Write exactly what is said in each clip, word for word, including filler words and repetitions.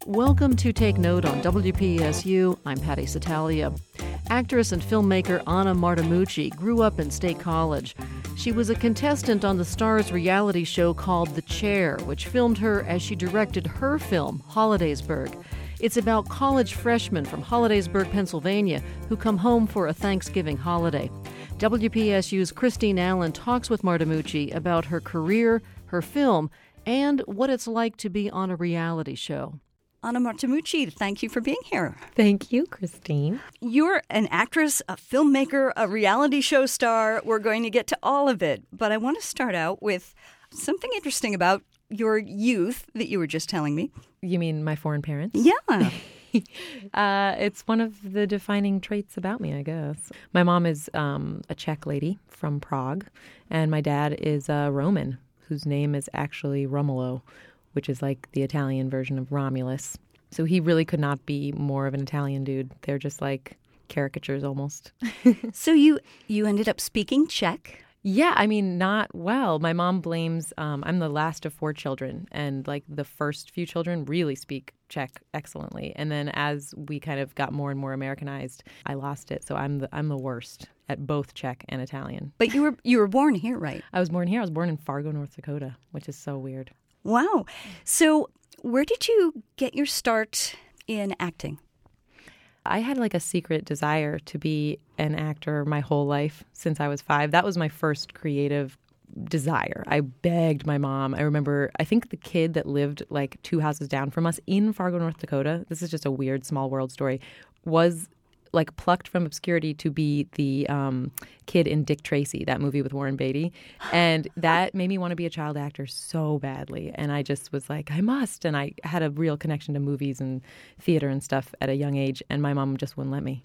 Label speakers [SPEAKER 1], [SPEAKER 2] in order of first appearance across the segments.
[SPEAKER 1] Welcome to Take Note on W P S U. I'm Patty Satalia. Actress and filmmaker Anna Martimucci grew up in State College. She was a contestant on the Starz reality show called The Chair, which filmed her as she directed her film, Holidaysburg. It's about college freshmen from Holidaysburg, Pennsylvania, who come home for a Thanksgiving holiday. W P S U's Christine Allen talks with Martimucci about her career, her film, and what it's like to be on a reality show.
[SPEAKER 2] Anna Martimucci, thank you for being here.
[SPEAKER 3] Thank you, Christine.
[SPEAKER 2] You're an actress, a filmmaker, a reality show star. We're going to get to all of it. But I want to start out with something interesting about your youth that you were just telling me.
[SPEAKER 3] You mean my foreign parents?
[SPEAKER 2] Yeah.
[SPEAKER 3] uh, it's one of the defining traits about me, I guess. My mom is um, a Czech lady from Prague, and my dad is a Roman, whose name is actually Romulo, which is like the Italian version of Romulus. So he really could not be more of an Italian dude. They're just like caricatures almost.
[SPEAKER 2] So you you ended up speaking Czech?
[SPEAKER 3] Yeah, I mean, not well. My mom blames, um, I'm the last of four children, and like the first few children really speak Czech excellently. And then as we kind of got more and more Americanized, I lost it. So I'm the I'm the worst at both Czech and Italian.
[SPEAKER 2] But you were you were born here, right?
[SPEAKER 3] I was born here. I was born in Fargo, North Dakota, which is so weird.
[SPEAKER 2] Wow. So where did you get your start in acting?
[SPEAKER 3] I had like a secret desire to be an actor my whole life since I was five. That was my first creative desire. I begged my mom. I remember, I think the kid that lived like two houses down from us in Fargo, North Dakota, this is just a weird small world story, was like plucked from obscurity to be the um, kid in Dick Tracy, that movie with Warren Beatty. And that made me want to be a child actor so badly. And I just was like, I must. And I had a real connection to movies and theater and stuff at a young age. And my mom just wouldn't let me.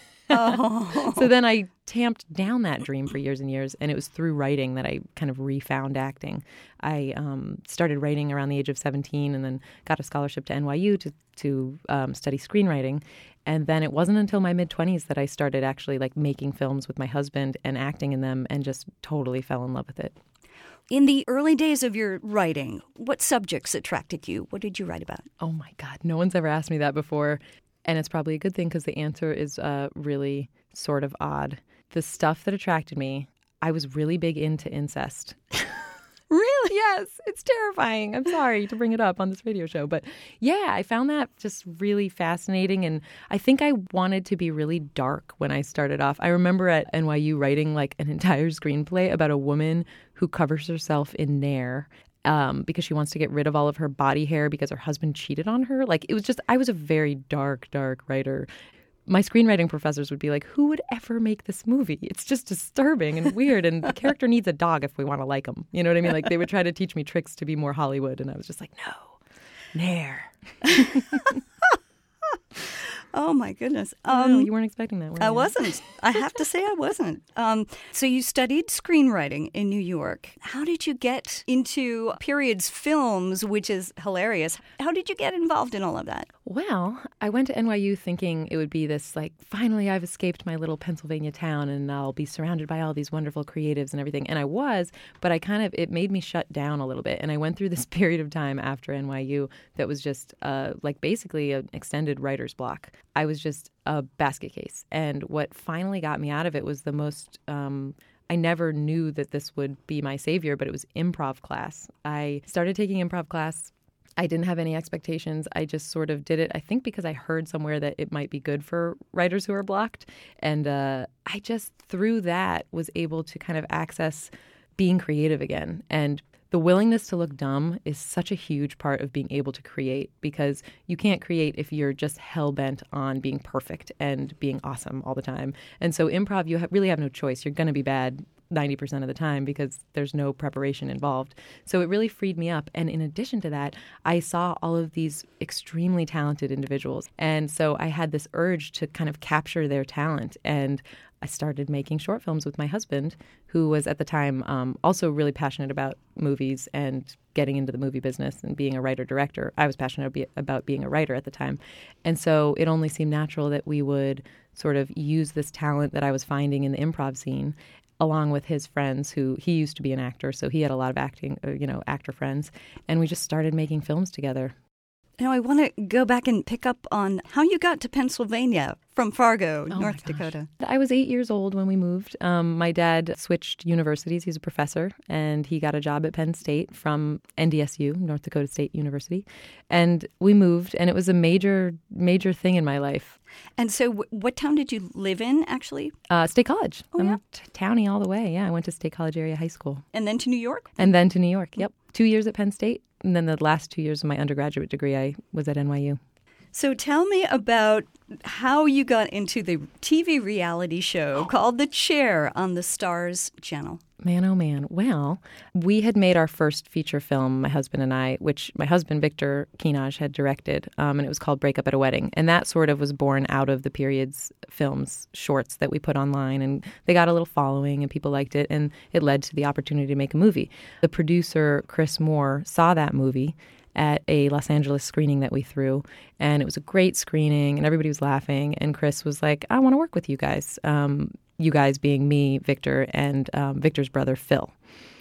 [SPEAKER 2] Oh.
[SPEAKER 3] So then I tamped down that dream for years and years, and it was through writing that I kind of refound acting. I um, started writing around the age of seventeen and then got a scholarship to N Y U to, to um, study screenwriting. And then it wasn't until my mid-twenties that I started actually like making films with my husband and acting in them and just totally fell in love with it.
[SPEAKER 2] In the early days of your writing, what subjects attracted you? What did you write about?
[SPEAKER 3] Oh, my God. No one's ever asked me that before. And it's probably a good thing because the answer is uh, really sort of odd. The stuff that attracted me, I was really big into incest.
[SPEAKER 2] Really?
[SPEAKER 3] Yes, it's terrifying. I'm sorry to bring it up on this radio show. But yeah, I found that just really fascinating. And I think I wanted to be really dark when I started off. I remember at N Y U writing like an entire screenplay about a woman who covers herself in Nair. Um, because she wants to get rid of all of her body hair because her husband cheated on her. Like, it was just, I was a very dark, dark writer. My screenwriting professors would be like, who would ever make this movie? It's just disturbing and weird, and the character needs a dog if we want to like him. You know what I mean? Like, they would try to teach me tricks to be more Hollywood, and I was just like, no, Nair.
[SPEAKER 2] Oh, my goodness.
[SPEAKER 3] Um, no, you weren't expecting that, were you?
[SPEAKER 2] I wasn't. I have to say I wasn't. Um, so you studied screenwriting in New York. How did you get into periods films, which is hilarious? How did you get involved in all of that?
[SPEAKER 3] Well, I went to N Y U thinking it would be this, like, finally I've escaped my little Pennsylvania town and I'll be surrounded by all these wonderful creatives and everything. And I was, but I kind of, it made me shut down a little bit. And I went through this period of time after N Y U that was just, uh, like, basically an extended writer's block. I was just a basket case. And what finally got me out of it was the most, um, I never knew that this would be my savior, but it was improv class. I started taking improv class. I didn't have any expectations. I just sort of did it, I think because I heard somewhere that it might be good for writers who are blocked. And uh, I just, through that, was able to kind of access being creative again. And the willingness to look dumb is such a huge part of being able to create, because you can't create if you're just hell-bent on being perfect and being awesome all the time. And so improv, you ha- really have no choice. You're going to be bad ninety percent of the time because there's no preparation involved. So it really freed me up. And in addition to that, I saw all of these extremely talented individuals. And so I had this urge to kind of capture their talent. And I started making short films with my husband, who was at the time um, also really passionate about movies and getting into the movie business and being a writer-director. I was passionate about being a writer at the time. And so it only seemed natural that we would sort of use this talent that I was finding in the improv scene along with his friends, who he used to be an actor, so he had a lot of acting, you know, actor friends. And we just started making films together.
[SPEAKER 2] Now, I want to go back and pick up on how you got to Pennsylvania from Fargo,
[SPEAKER 3] Oh
[SPEAKER 2] North Dakota.
[SPEAKER 3] I was eight years old when we moved. Um, my dad switched universities. He's a professor, and he got a job at Penn State from N D S U, North Dakota State University. And we moved, and it was a major, major thing in my life.
[SPEAKER 2] And so w- what town did you live in, actually?
[SPEAKER 3] Uh, State College.
[SPEAKER 2] Oh,
[SPEAKER 3] I'm
[SPEAKER 2] yeah?
[SPEAKER 3] t- townie all the way. Yeah, I went to State College area high school.
[SPEAKER 2] And then to New York?
[SPEAKER 3] And then to New York. Yep. Two years at Penn State. And then the last two years of my undergraduate degree, I was at N Y U.
[SPEAKER 2] So tell me about how you got into the T V reality show called The Chair on the Stars channel.
[SPEAKER 3] Man, oh man. Well, we had made our first feature film, my husband and I, which my husband, Victor Kinaj, had directed, um, and it was called Break Up at a Wedding. And that sort of was born out of the Periods films, shorts that we put online. And they got a little following, and people liked it, and it led to the opportunity to make a movie. The producer, Chris Moore, saw that movie at a Los Angeles screening that we threw, and it was a great screening, and everybody was laughing, and Chris was like, I want to work with you guys. Um, you guys being me, Victor, and um, Victor's brother, Phil,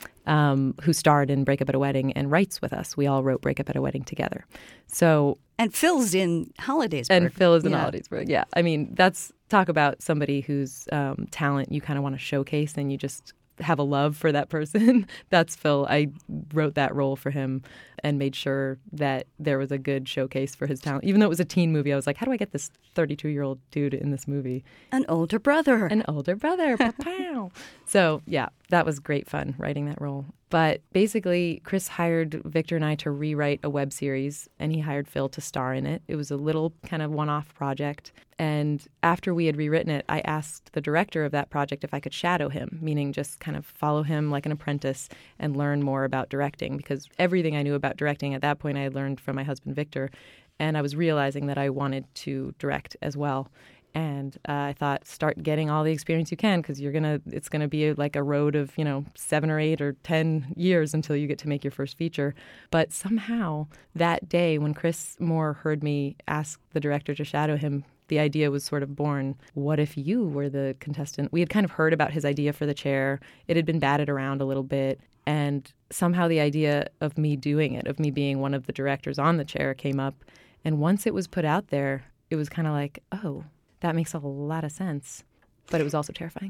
[SPEAKER 3] um, who starred in Break Up at a Wedding and writes with us. We all wrote Break Up at a Wedding together. So,
[SPEAKER 2] And Phil's in Hollidaysburg.
[SPEAKER 3] and Phil is in
[SPEAKER 2] Yeah.
[SPEAKER 3] Hollidaysburg. Yeah. I mean, that's talk about somebody whose um, talent you kind of want to showcase, and you just have a love for that person. That's Phil. I wrote that role for him and made sure that there was a good showcase for his talent. Even though it was a teen movie, I was like, how do I get this thirty-two-year-old dude in this movie?
[SPEAKER 2] An older brother.
[SPEAKER 3] An older brother. Pow. So, yeah, that was great fun writing that role. But basically, Chris hired Victor and I to rewrite a web series, and he hired Phil to star in it. It was a little kind of one-off project. And after we had rewritten it, I asked the director of that project if I could shadow him, meaning just kind of follow him like an apprentice and learn more about directing, because everything I knew about directing at that point I had learned from my husband, Victor. And I was realizing that I wanted to direct as well. And uh, I thought, start getting all the experience you can, because you're gonna. It's gonna be like a road of, you know, seven or eight or ten years until you get to make your first feature. But somehow that day, when Chris Moore heard me ask the director to shadow him, the idea was sort of born. What if you were the contestant? We had kind of heard about his idea for The Chair. It had been batted around a little bit, and somehow the idea of me doing it, of me being one of the directors on The Chair, came up. And once it was put out there, it was kind of like, oh, that makes a lot of sense. But it was also terrifying.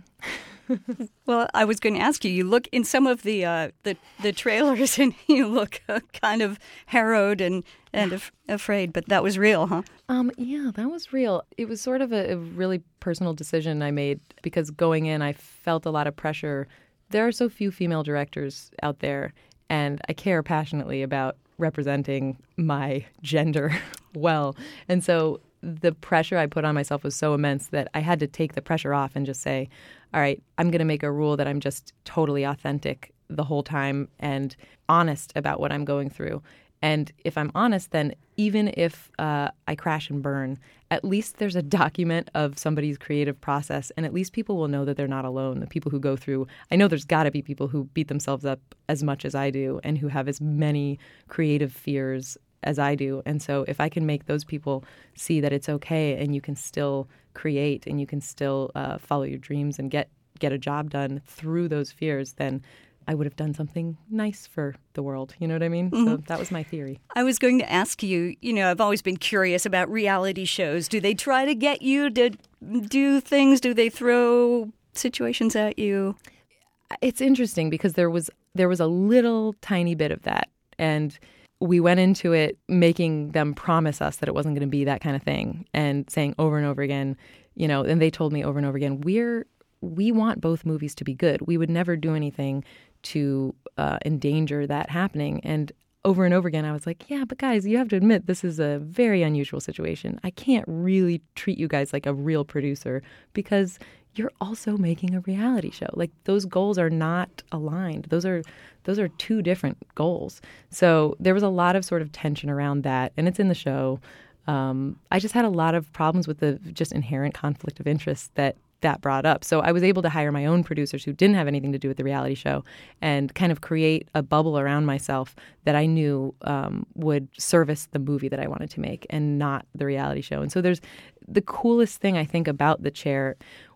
[SPEAKER 2] Well, I was going to ask you, you look in some of the uh, the, the trailers and you look uh, kind of harrowed and, and af- afraid, but that was real, huh?
[SPEAKER 3] Um, yeah, that was real. It was sort of a, a really personal decision I made, because going in, I felt a lot of pressure. There are so few female directors out there, and I care passionately about representing my gender well. And so the pressure I put on myself was so immense that I had to take the pressure off and just say, all right, I'm going to make a rule that I'm just totally authentic the whole time and honest about what I'm going through. And if I'm honest, then even if uh, I crash and burn, at least there's a document of somebody's creative process, and at least people will know that they're not alone. The people who go through, I know there's got to be people who beat themselves up as much as I do and who have as many creative fears as I do. And so if I can make those people see that it's okay and you can still create and you can still uh, follow your dreams and get, get a job done through those fears, then I would have done something nice for the world. You know what I mean? Mm-hmm. So that was my theory.
[SPEAKER 2] I was going to ask you, you know, I've always been curious about reality shows. Do they try to get you to do things? Do they throw situations at you?
[SPEAKER 3] It's interesting because there was there was a little tiny bit of that. And we went into it making them promise us that it wasn't going to be that kind of thing, and saying over and over again, you know, and they told me over and over again, we're we want both movies to be good. We would never do anything to uh, endanger that happening. And over and over again, I was like, yeah, but guys, you have to admit this is a very unusual situation. I can't really treat you guys like a real producer because you're also making a reality show. Like, those goals are not aligned. Those are those are two different goals. So there was a lot of sort of tension around that, and it's in the show. Um, I just had a lot of problems with the just inherent conflict of interest that that brought up. So I was able to hire my own producers who didn't have anything to do with the reality show and kind of create a bubble around myself that I knew um, would service the movie that I wanted to make and not the reality show. And so there's the coolest thing I think about The Chair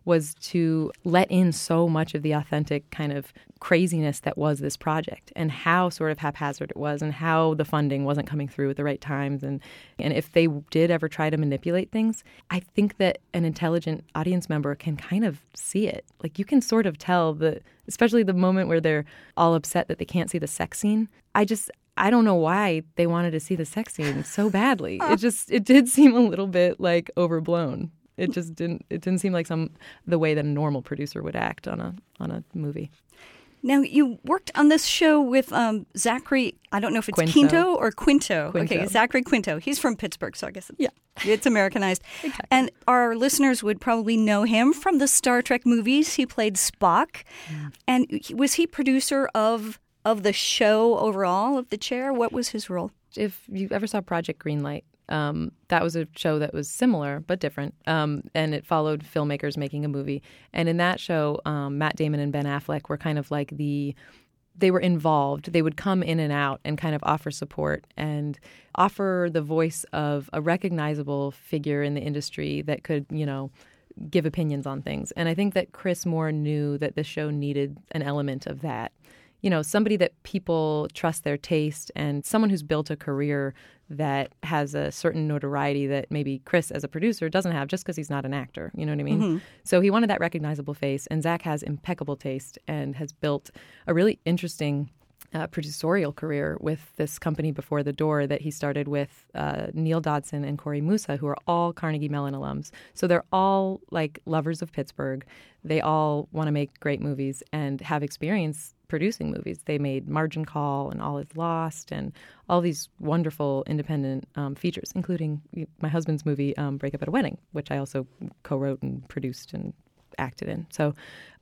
[SPEAKER 3] was to let in so much of the authentic kind of craziness that was this project and how sort of haphazard it was and how the funding wasn't coming through at the right times. And, and if they did ever try to manipulate things, I think that an intelligent audience member can kind of see it. Like you can sort of tell, the, especially the moment where they're all upset that they can't see the sex scene. I just... I don't know why they wanted to see the sex scene so badly. It just, it did seem a little bit like overblown. It just didn't, it didn't seem like some, the way that a normal producer would act on a, on a movie.
[SPEAKER 2] Now, you worked on this show with um, Zachary, I don't know if it's
[SPEAKER 3] Quinto,
[SPEAKER 2] Quinto or Quinto.
[SPEAKER 3] Quinto.
[SPEAKER 2] Okay, Zachary Quinto. He's from Pittsburgh, so I guess it's,
[SPEAKER 3] yeah.
[SPEAKER 2] it's Americanized.
[SPEAKER 3] Exactly.
[SPEAKER 2] And our listeners would probably know him from the Star Trek movies. He played Spock. Mm. And he, was he producer of... of the show overall, of The Chair? What was his role?
[SPEAKER 3] If you ever saw Project Greenlight, um, that was a show that was similar but different, um, and it followed filmmakers making a movie. And in that show, um, Matt Damon and Ben Affleck were kind of like the... They were involved. They would come in and out and kind of offer support and offer the voice of a recognizable figure in the industry that could, you know, give opinions on things. And I think that Chris Moore knew that the show needed an element of that. You know, somebody that people trust their taste and someone who's built a career that has a certain notoriety that maybe Chris as a producer doesn't have just because he's not an actor. You know what I mean? Mm-hmm. So he wanted that recognizable face, and Zach has impeccable taste and has built a really interesting uh, producerial career with this company Before the Door that he started with uh, Neil Dodson and Corey Musa, who are all Carnegie Mellon alums. So they're all like lovers of Pittsburgh. They all want to make great movies and have experience producing movies. They made Margin Call and All Is Lost and all these wonderful independent um, features, including my husband's movie, um, Break Up at a Wedding, which I also co-wrote and produced and acted in. So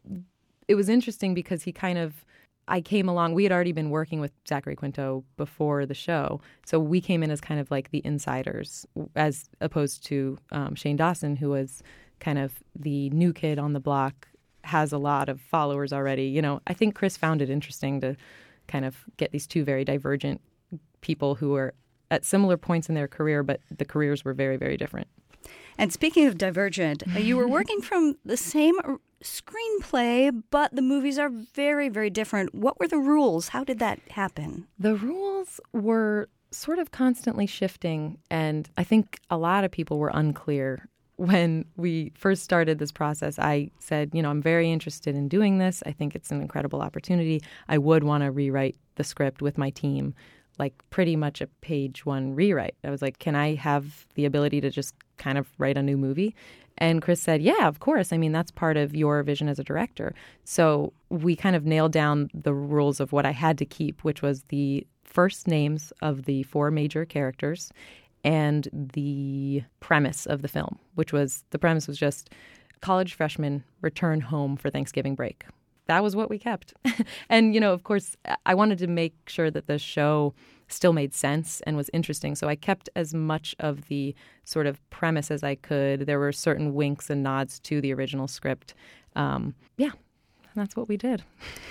[SPEAKER 3] it was interesting because he kind of, I came along, we had already been working with Zachary Quinto before the show. So we came in as kind of like the insiders, as opposed to um, Shane Dawson, who was kind of the new kid on the block, has a lot of followers already. You know, I think Chris found it interesting to kind of get these two very divergent people who were at similar points in their career, but the careers were very, very different.
[SPEAKER 2] And speaking of divergent, you were working from the same screenplay, but the movies are very, very different. What were the rules? How did that happen?
[SPEAKER 3] The rules were sort of constantly shifting, and I think a lot of people were unclear. When we first started this process, I said, you know, I'm very interested in doing this. I think it's an incredible opportunity. I would want to rewrite the script with my team, like pretty much a page one rewrite. I was like, can I have the ability to just kind of write a new movie? And Chris said, yeah, of course. I mean, that's part of your vision as a director. So we kind of nailed down the rules of what I had to keep, which was the first names of the four major characters and the premise of the film, which was, the premise was just college freshmen return home for Thanksgiving break. That was what we kept. And, you know, of course, I wanted to make sure that the show still made sense and was interesting. So I kept as much of the sort of premise as I could. There were certain winks and nods to the original script. Um, yeah, that's what we did.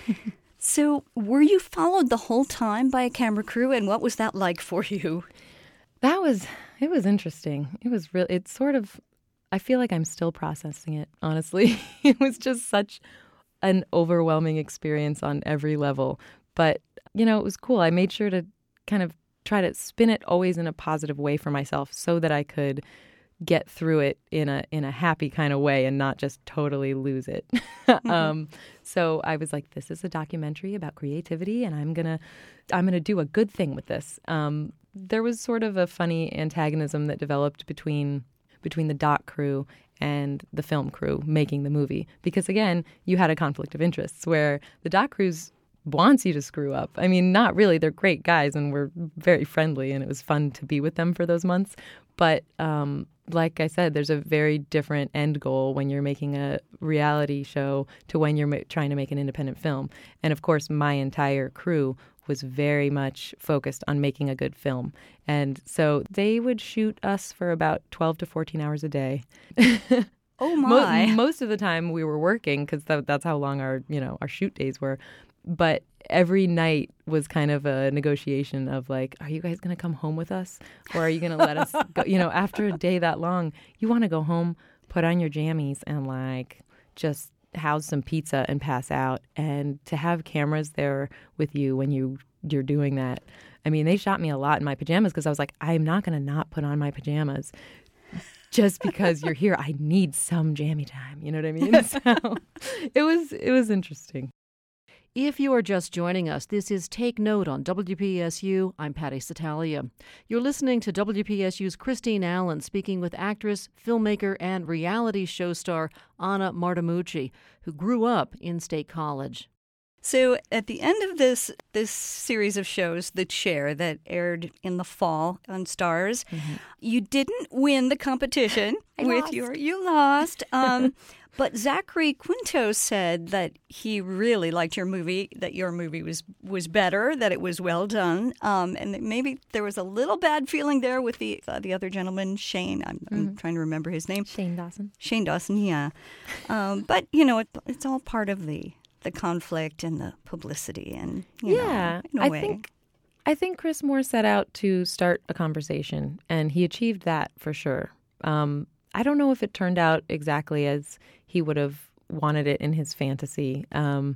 [SPEAKER 2] So were you followed the whole time by a camera crew, and what was that like for you?
[SPEAKER 3] That was, it was interesting. It was really, it's sort of, I feel like I'm still processing it, honestly. It was just such an overwhelming experience on every level. But, you know, it was cool. I made sure to kind of try to spin it always in a positive way for myself so that I could get through it in a in a happy kind of way and not just totally lose it. Mm-hmm. um, so I was like, this is a documentary about creativity, and I'm gonna I'm gonna do a good thing with this. Um, there was sort of a funny antagonism that developed between between the doc crew and the film crew making the movie, because again, you had a conflict of interests where the doc crews wants you to screw up. I mean, not really. They're great guys and we're very friendly, and it was fun to be with them for those months. But um, like I said, there's a very different end goal when you're making a reality show to when you're ma- trying to make an independent film. And of course, my entire crew was very much focused on making a good film. And so they would shoot us for about twelve to fourteen hours a day.
[SPEAKER 2] Oh my.
[SPEAKER 3] Most, most of the time we were working, because that, that's how long our, you know, our shoot days were. But every night was kind of a negotiation of like, are you guys going to come home with us? Or are you going to let us go? You know, after a day that long, you want to go home, put on your jammies and like just house some pizza and pass out, and to have cameras there with you when you you're doing that. I mean, they shot me a lot in my pajamas because I was like, I'm not going to not put on my pajamas just because you're here. I need some jammy time. You know what I mean? So it was it was interesting.
[SPEAKER 1] If you are just joining us, this is Take Note on W P S U. I'm Patty Satalia. You're listening to W P S U's Christine Allen speaking with actress, filmmaker, and reality show star Anna Martimucci, who grew up in State College.
[SPEAKER 2] So at the end of this this series of shows, The Chair, that aired in the fall on Starz, mm-hmm. you didn't win the competition
[SPEAKER 3] I
[SPEAKER 2] with
[SPEAKER 3] lost.
[SPEAKER 2] your you lost. Um, but Zachary Quinto said that he really liked your movie, that your movie was was better, that it was well done, um, and that maybe there was a little bad feeling there with the uh, the other gentleman, Shane. I'm, mm-hmm. I'm trying to remember his name.
[SPEAKER 3] Shane Dawson.
[SPEAKER 2] Shane Dawson, yeah. Um, but you know, it, it's all part of the. the conflict and the publicity and, you
[SPEAKER 3] yeah,
[SPEAKER 2] know, in a
[SPEAKER 3] I
[SPEAKER 2] way.
[SPEAKER 3] think I think Chris Moore set out to start a conversation, and he achieved that for sure. Um, I don't know if it turned out exactly as he would have wanted it in his fantasy. Um,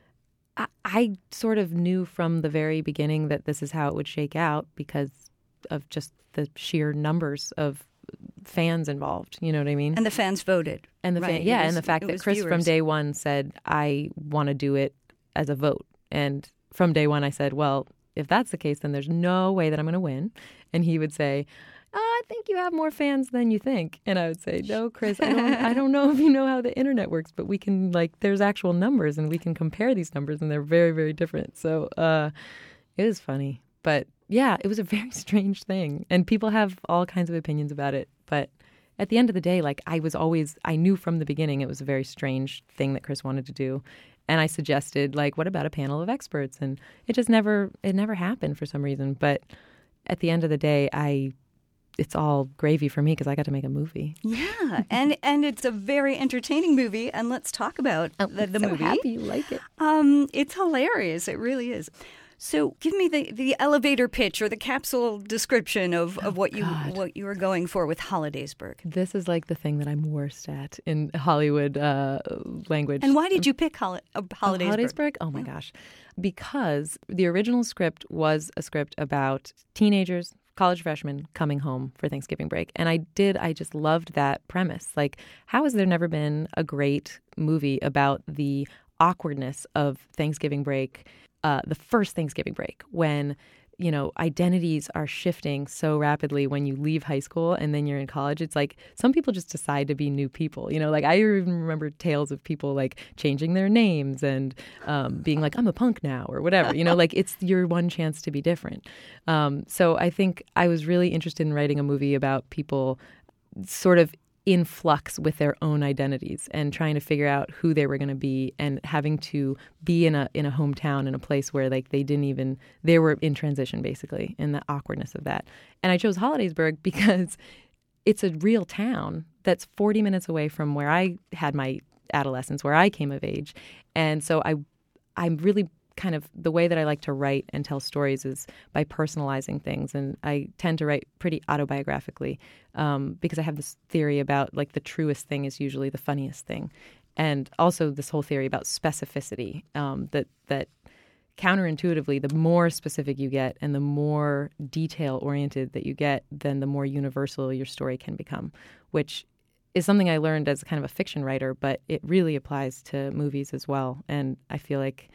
[SPEAKER 3] I, I sort of knew from the very beginning that this is how it would shake out because of just the sheer numbers of fans involved. You know what I mean?
[SPEAKER 2] And the fans voted.
[SPEAKER 3] And the
[SPEAKER 2] right.
[SPEAKER 3] fan, yeah,
[SPEAKER 2] was,
[SPEAKER 3] and the fact that Chris
[SPEAKER 2] viewers.
[SPEAKER 3] from day one said, I want to do it as a vote. And from day one I said, well, if that's the case, then there's no way that I'm going to win. And he would say, oh, I think you have more fans than you think. And I would say, no, Chris, I don't, I don't know if you know how the internet works, but we can, like, there's actual numbers and we can compare these numbers and they're very, very different. So uh, it was funny. But yeah, it was a very strange thing. And people have all kinds of opinions about it. But at the end of the day, like, I was always, I knew from the beginning it was a very strange thing that Chris wanted to do. And I suggested, like, what about a panel of experts? And it just never, it never happened for some reason. But at the end of the day, I, it's all gravy for me because I got to make a movie.
[SPEAKER 2] Yeah, and and it's a very entertaining movie. And let's talk about
[SPEAKER 3] oh,
[SPEAKER 2] the, the
[SPEAKER 3] so
[SPEAKER 2] movie.
[SPEAKER 3] Happy you like it.
[SPEAKER 2] Um, it's hilarious. It really is. So give me the, the elevator pitch or the capsule description of, of
[SPEAKER 3] oh,
[SPEAKER 2] what you
[SPEAKER 3] God.
[SPEAKER 2] what you were going for with Hollidaysburg.
[SPEAKER 3] This is like the thing that I'm worst at in Hollywood uh, language.
[SPEAKER 2] And why did you pick Holli- uh, Hollidaysburg?
[SPEAKER 3] Oh, Hollidaysburg? Oh, my yeah. gosh. Because the original script was a script about teenagers, college freshmen coming home for Thanksgiving break. And I did, I just loved that premise. Like, how has there never been a great movie about the awkwardness of Thanksgiving break, uh, the first Thanksgiving break, when, you know, identities are shifting so rapidly when you leave high school and then you're in college. It's like some people just decide to be new people. You know, like I even remember tales of people like changing their names and um, being like, I'm a punk now or whatever. You know, like it's your one chance to be different. Um, so I think I was really interested in writing a movie about people sort of in flux with their own identities and trying to figure out who they were going to be and having to be in a in a hometown in a place where like they didn't even they were in transition basically, and the awkwardness of that. And I chose Hollidaysburg because it's a real town that's forty minutes away from where I had my adolescence, where I came of age. And so I I'm really kind of the way that I like to write and tell stories is by personalizing things. And I tend to write pretty autobiographically um, because I have this theory about like the truest thing is usually the funniest thing. And also this whole theory about specificity, um, that that counterintuitively, the more specific you get and the more detail-oriented that you get, then the more universal your story can become, which is something I learned as kind of a fiction writer, but it really applies to movies as well. And I feel like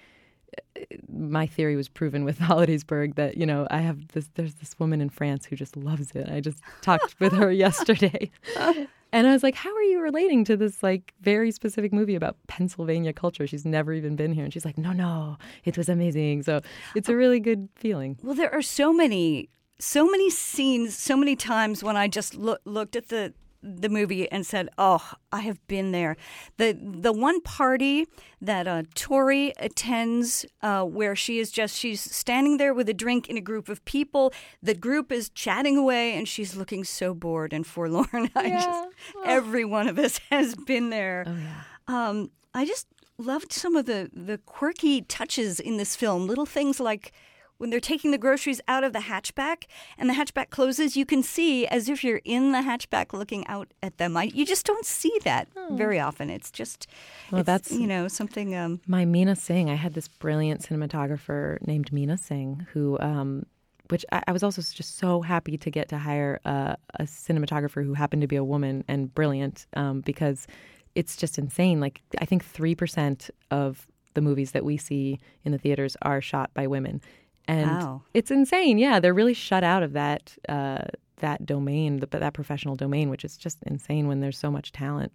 [SPEAKER 3] my theory was proven with Hollidaysburg that, you know, I have this, there's this woman in France who just loves it. I just talked with her yesterday. And I was like, how are you relating to this like very specific movie about Pennsylvania culture? She's never even been here. And she's like, no, no, it was amazing. So it's a really good feeling.
[SPEAKER 2] Well, there are so many, so many scenes, so many times when I just look, looked at the the movie and said, oh, I have been there. The the one party that uh, Tori attends uh, where she is just, she's standing there with a drink in a group of people. The group is chatting away and she's looking so bored and forlorn. I
[SPEAKER 3] Yeah.
[SPEAKER 2] just, oh. Every one of us has been there.
[SPEAKER 3] Oh, yeah.
[SPEAKER 2] Um, I just loved some of the, the quirky touches in this film. Little things like when they're taking the groceries out of the hatchback and the hatchback closes, you can see as if you're in the hatchback looking out at them. I, you just don't see that oh. very often. It's just,
[SPEAKER 3] well,
[SPEAKER 2] it's,
[SPEAKER 3] that's
[SPEAKER 2] you know, something. Um,
[SPEAKER 3] my Meena Singh. I had this brilliant cinematographer named Meena Singh who, um, which I, I was also just so happy to get to hire a, a cinematographer who happened to be a woman and brilliant um, because it's just insane. Like, I think three percent of the movies that we see in the theaters are shot by women. And
[SPEAKER 2] wow.
[SPEAKER 3] It's insane. Yeah, they're really shut out of that uh, that domain, the, that professional domain, which is just insane when there's so much talent.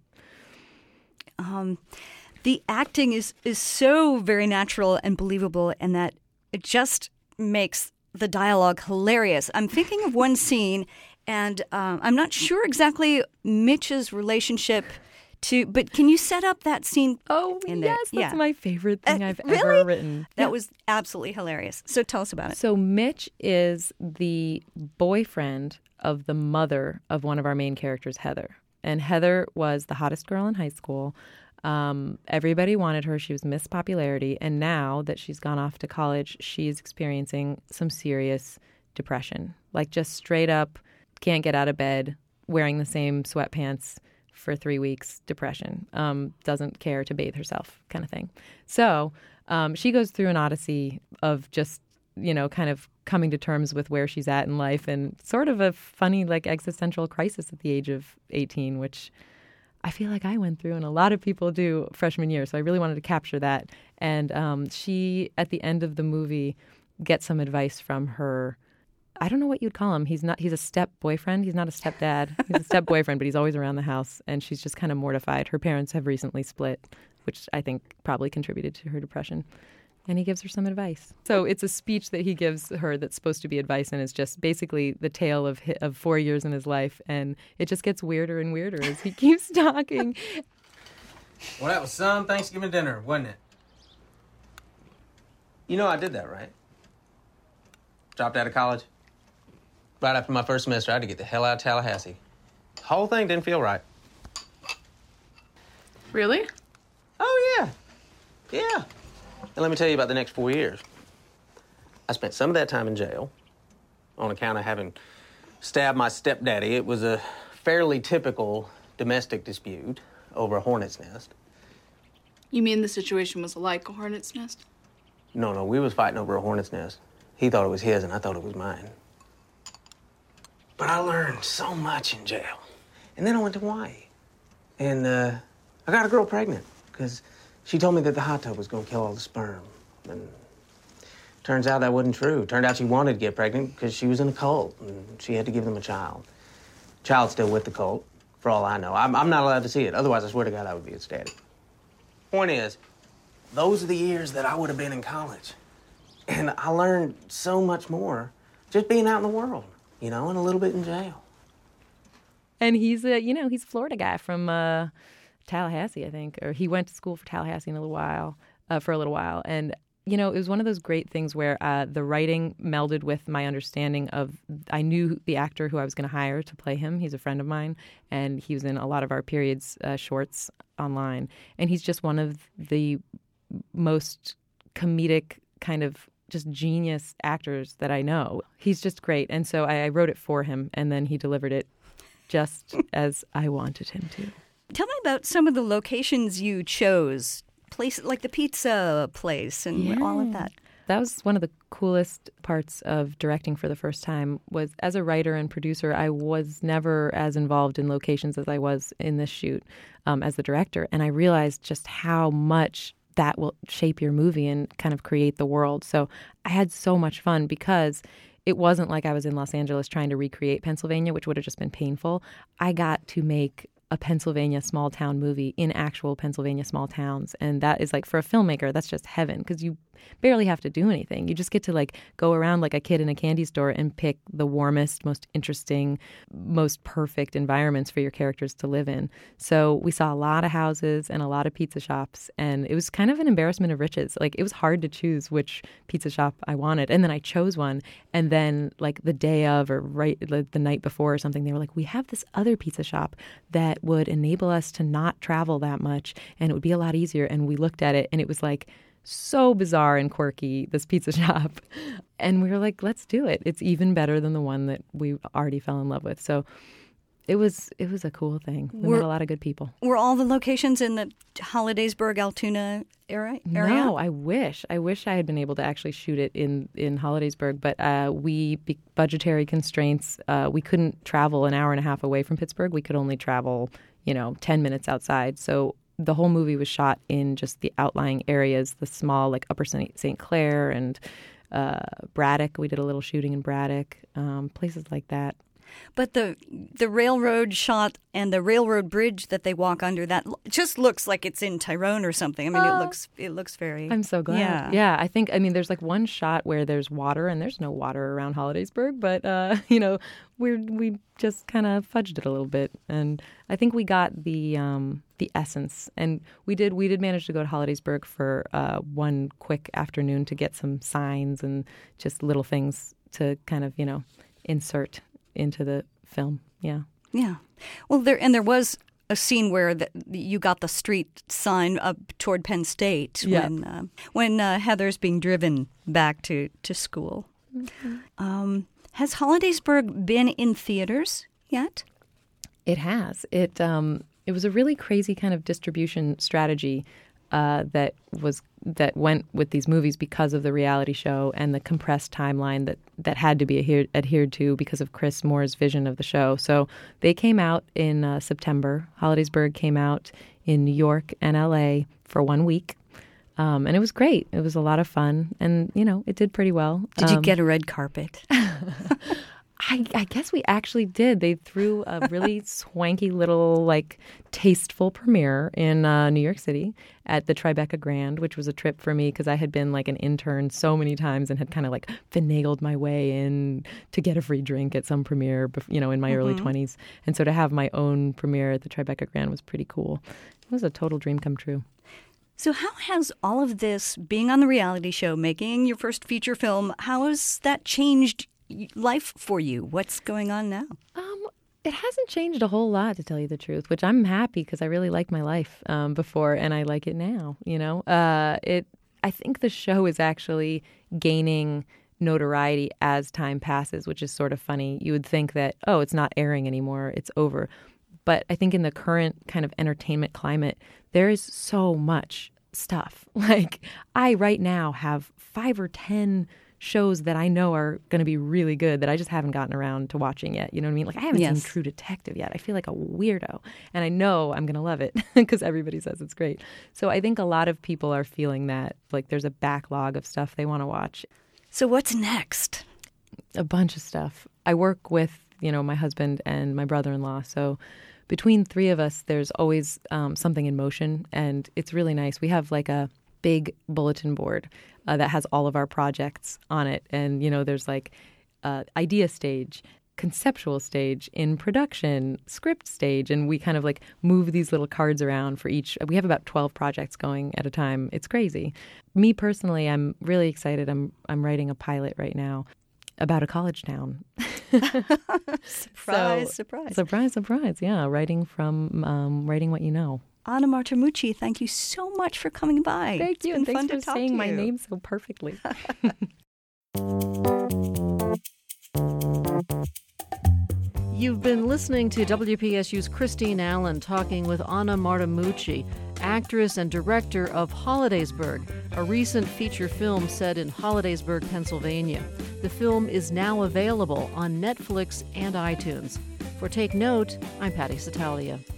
[SPEAKER 2] Um, the acting is, is so very natural and believable, and that it just makes the dialogue hilarious. I'm thinking of one scene, and um, I'm not sure exactly Mitch's relationship to, but can you set up that scene?
[SPEAKER 3] Oh,
[SPEAKER 2] in
[SPEAKER 3] yes,
[SPEAKER 2] there?
[SPEAKER 3] that's
[SPEAKER 2] yeah.
[SPEAKER 3] my favorite thing
[SPEAKER 2] uh,
[SPEAKER 3] I've
[SPEAKER 2] really?
[SPEAKER 3] ever written.
[SPEAKER 2] That
[SPEAKER 3] yeah.
[SPEAKER 2] was absolutely hilarious. So tell us about it.
[SPEAKER 3] So Mitch is the boyfriend of the mother of one of our main characters, Heather. And Heather was the hottest girl in high school. Um, everybody wanted her. She was Miss Popularity. And now that she's gone off to college, she's experiencing some serious depression. Like just straight up, can't get out of bed, wearing the same sweatpants for three weeks, depression, um, doesn't care to bathe herself kind of thing. So um, she goes through an odyssey of just, you know, kind of coming to terms with where she's at in life and sort of a funny, like, existential crisis at the age of eighteen, which I feel like I went through and a lot of people do freshman year. So I really wanted to capture that. And um, she, at the end of the movie, gets some advice from her. I don't know what you'd call him. He's not. He's a step boyfriend. He's not a stepdad. He's a step boyfriend, but he's always around the house. And she's just kind of mortified. Her parents have recently split, which I think probably contributed to her depression. And he gives her some advice. So it's a speech that he gives her that's supposed to be advice, and is just basically the tale of his, of four years in his life. And it just gets weirder and weirder as he keeps talking.
[SPEAKER 4] Well, that was some Thanksgiving dinner, wasn't it? You know I did that, right? Dropped out of college. Right after my first semester, I had to get the hell out of Tallahassee. The whole thing didn't feel right.
[SPEAKER 5] Really?
[SPEAKER 4] Oh, yeah. Yeah. And let me tell you about the next four years. I spent some of that time in jail on account of having stabbed my stepdaddy. It was a fairly typical domestic dispute over a hornet's nest.
[SPEAKER 5] You mean the situation was like a hornet's nest?
[SPEAKER 4] No, no, we was fighting over a hornet's nest. He thought it was his, and I thought it was mine. But I learned so much in jail. And then I went to Hawaii. And uh, I got a girl pregnant because she told me that the hot tub was going to kill all the sperm. And turns out that wasn't true. Turned out she wanted to get pregnant because she was in a cult, and she had to give them a child. Child's still with the cult, for all I know. I'm, I'm not allowed to see it. Otherwise, I swear to God, I would be ecstatic. Point is, those are the years that I would have been in college. And I learned so much more just being out in the world. You know, and a little bit in jail.
[SPEAKER 3] And he's a, you know, he's a Florida guy from uh, Tallahassee, I think, or he went to school for Tallahassee in a little while, uh, for a little while. And, you know, it was one of those great things where uh, the writing melded with my understanding of, I knew the actor who I was going to hire to play him. He's a friend of mine, and he was in a lot of our periods uh, shorts online. And he's just one of the most comedic kind of just genius actors that I know. He's just great. And so I, I wrote it for him, and then he delivered it just as I wanted him to.
[SPEAKER 2] Tell me about some of the locations you chose, places like the pizza place and
[SPEAKER 3] yeah.
[SPEAKER 2] all of that.
[SPEAKER 3] That was one of the coolest parts of directing for the first time. Was as a writer and producer, I was never as involved in locations as I was in this shoot um, as the director. And I realized just how much that will shape your movie and kind of create the world. So I had so much fun because it wasn't like I was in Los Angeles trying to recreate Pennsylvania, which would have just been painful. I got to make a Pennsylvania small town movie in actual Pennsylvania small towns. And that is like, for a filmmaker, that's just heaven because you barely have to do anything. You just get to like go around like a kid in a candy store and pick the warmest, most interesting, most perfect environments for your characters to live in. So we saw a lot of houses and a lot of pizza shops, and it was kind of an embarrassment of riches. Like, it was hard to choose which pizza shop I wanted. And then I chose one, and then like the day of or right like the night before or something, they were like, we have this other pizza shop that would enable us to not travel that much, and it would be a lot easier. And we looked at it, and it was like so bizarre and quirky, this pizza shop. And we were like, let's do it. It's even better than the one that we already fell in love with. So it was it was a cool thing. We
[SPEAKER 2] Were-
[SPEAKER 3] met a lot of good people.
[SPEAKER 2] Were all the locations in the Hollidaysburg, Altoona area? area?
[SPEAKER 3] No, I wish. I wish I had been able to actually shoot it in, in Hollidaysburg, but uh, we, be, budgetary constraints, uh, we couldn't travel an hour and a half away from Pittsburgh. We could only travel, you know, ten minutes outside. So the whole movie was shot in just the outlying areas, the small, like Upper Saint Clair and uh, Braddock. We did a little shooting in Braddock, um, places like that.
[SPEAKER 2] But the the railroad shot and the railroad bridge that they walk under, that l- just looks like it's in Tyrone or something. I mean,
[SPEAKER 3] Oh.
[SPEAKER 2] it looks it looks very.
[SPEAKER 3] I'm so glad.
[SPEAKER 2] Yeah.
[SPEAKER 3] Yeah, I think, I mean, there's like one shot where there's water, and there's no water around Hollidaysburg, but, uh, you know, we're, we just kind of fudged it a little bit. And I think we got the um, the essence. And we did we did manage to go to Hollidaysburg for uh, one quick afternoon to get some signs and just little things to kind of, you know, insert into the film. Yeah.
[SPEAKER 2] Yeah. Well, there and there was a scene where the, you got the street sign up toward Penn State
[SPEAKER 3] Yeah.
[SPEAKER 2] when uh, when uh, Heather's being driven back to to school.
[SPEAKER 3] Mm-hmm.
[SPEAKER 2] Um, has Hollidaysburg been in theaters yet?
[SPEAKER 3] It has. It um, it was a really crazy kind of distribution strategy uh, that was that went with these movies because of the reality show and the compressed timeline that, that had to be adhered, adhered to because of Chris Moore's vision of the show. So they came out in uh, September. Hollidaysburg came out in New York and L A for one week. Um, and it was great. It was a lot of fun. And, you know, it did pretty well.
[SPEAKER 2] Did you
[SPEAKER 3] Um,
[SPEAKER 2] get a red carpet?
[SPEAKER 3] I, I guess we actually did. They threw a really swanky little, like, tasteful premiere in uh, New York City at the Tribeca Grand, which was a trip for me because I had been, like, an intern so many times and had kind of, like, finagled my way in to get a free drink at some premiere, bef- you know, in my early twenties. And so to have my own premiere at the Tribeca Grand was pretty cool. It was a total dream come true.
[SPEAKER 2] So how has all of this, being on the reality show, making your first feature film, how has that changed y- life for you? What's going on now?
[SPEAKER 3] Um, it hasn't changed a whole lot, to tell you the truth, which I'm happy because I really liked my life um, before, and I like it now. You know, uh, it. I think the show is actually gaining notoriety as time passes, which is sort of funny. You would think that, oh, it's not airing anymore, it's over. But I think in the current kind of entertainment climate, there is so much stuff. Like, I right now have five or ten shows that I know are going to be really good that I just haven't gotten around to watching yet. You know what I mean? Like, I haven't
[SPEAKER 2] Yes.
[SPEAKER 3] seen True Detective yet. I feel like a weirdo. And I know I'm going to love it because everybody says it's great. So I think a lot of people are feeling that, like, there's a backlog of stuff they want to watch.
[SPEAKER 2] So what's next?
[SPEAKER 3] A bunch of stuff. I work with, you know, my husband and my brother-in-law. So between three of us, there's always um, something in motion, and it's really nice. We have like a big bulletin board uh, that has all of our projects on it. And, you know, there's like uh, idea stage, conceptual stage, in production, script stage, and we kind of like move these little cards around for each. We have about twelve projects going at a time. It's crazy. Me personally, I'm really excited. I'm I'm writing a pilot right now about a college town.
[SPEAKER 2] Surprise,
[SPEAKER 3] So-
[SPEAKER 2] surprise.
[SPEAKER 3] Surprise, surprise. Yeah, writing from um, writing what you know.
[SPEAKER 2] Anna Martimucci, thank you so much for coming by.
[SPEAKER 3] Thank
[SPEAKER 2] It's
[SPEAKER 3] you.
[SPEAKER 2] been
[SPEAKER 3] And thanks
[SPEAKER 2] fun
[SPEAKER 3] for
[SPEAKER 2] to talk
[SPEAKER 3] saying
[SPEAKER 2] to
[SPEAKER 3] my
[SPEAKER 2] you.
[SPEAKER 3] name so perfectly.
[SPEAKER 1] You've been listening to W P S U's Christine Allen talking with Anna Martimucci, actress and director of Hollidaysburg, a recent feature film set in Hollidaysburg, Pennsylvania. The film is now available on Netflix and iTunes. For Take Note, I'm Patty Satalia.